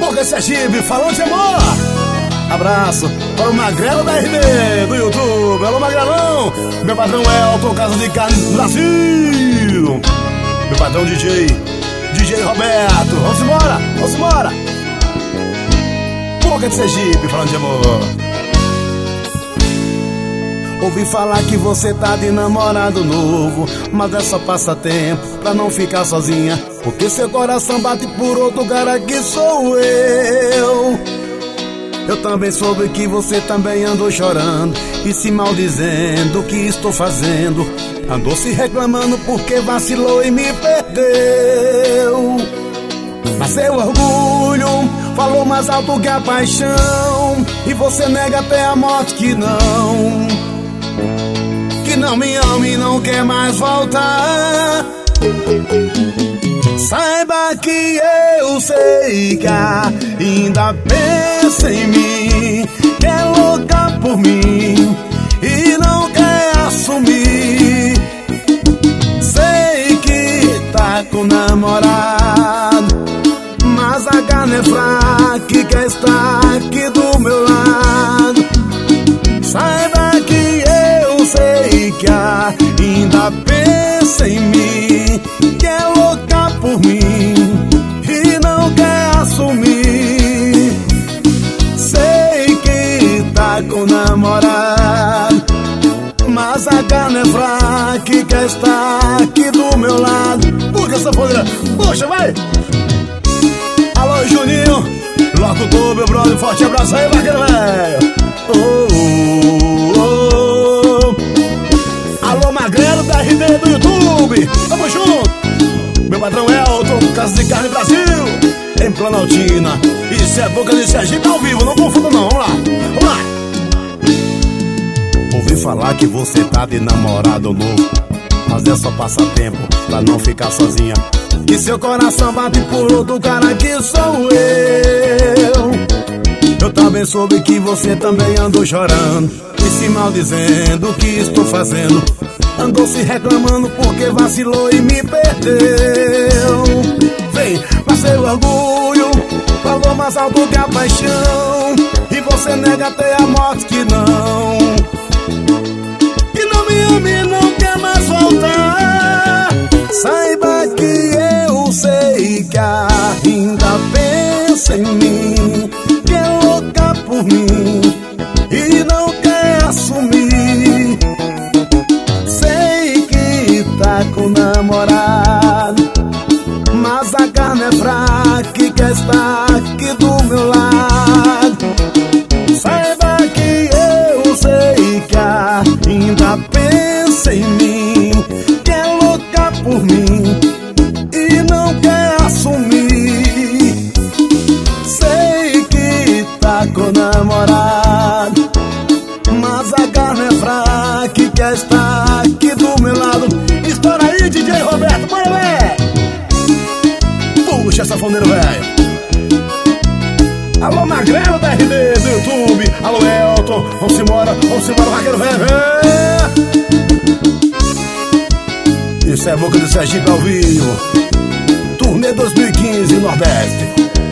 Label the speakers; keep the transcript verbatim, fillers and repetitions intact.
Speaker 1: Boca de Sergipe, falando de amor. Abraço para o Magrelo da R D do YouTube. Alô, Magrelão. Meu patrão Elton, Casa de Carnes do Brasil. Meu patrão D J, D J Roberto. Vamos embora, vamos embora. Boca de Sergipe, falando de amor. Ouvi falar que você tá de namorado novo, mas é só passatempo pra não ficar sozinha, porque seu coração bate por outro cara que sou eu. Eu também soube que você também andou chorando e se maldizendo o que estou fazendo. Andou se reclamando porque vacilou e me perdeu. Mas seu orgulho falou mais alto que a paixão, e você nega até a morte que não, que não me ama e não quer mais voltar. Saiba que eu sei que ainda pensa em mim, que é louca por mim e não quer assumir. Sei que tá com namorado, mas a carne é fraca e quer estar aqui do meu lado. Saiba que eu sei que ainda pensa em mim, que é louca por mim e não quer assumir. Sei que tá com namorado, mas a carne é fraca e quer estar aqui do meu lado. Puxa essa poeira, puxa, vai! Alô, Juninho, locutor, meu brother, forte abraço aí, vaqueiro velho. Oh, oh, oh. Alô, Magrelo da R D do YouTube, tamo junto. Meu patrão Elton, Casa de Carne Brasil, em Planaltina. Isso é Boca de Sergipe ao vivo, não confunda não, vamos lá, vamos lá. Ouvi falar que você tá de namorado novo, mas é só passatempo pra não ficar sozinha, que seu coração bate por outro cara que sou eu. Eu também soube que você também andou chorando e se maldizendo o que estou fazendo. Andou se reclamando porque vacilou e me perdeu. Vem, mas seu orgulho falou mais alto que a paixão, e você nega até a morte que não, que não me ama e não quer mais voltar. Saiba que eu sei que ainda pensa em mim, que é louca por mim e não quer assumir. Sei que tá com namorado, mas a carne é fraca e quer estar aqui do meu lado. Saiba que eu sei que ainda pensa em mim, que é louca por mim e não quer assumir. Sei que tá com namorado, mas a carne é fraca e quer estar aqui do meu lado. Estoura aí, D J Roberto, bora, velho! Puxa, safoneiro, velho! Alô, Magrelo da R D do YouTube. Alô, Elton, vamos embora, vamos embora, vaqueiro velho. Isso é Boca de Sergipe ao vivo, turnê dois mil e quinze Nordeste.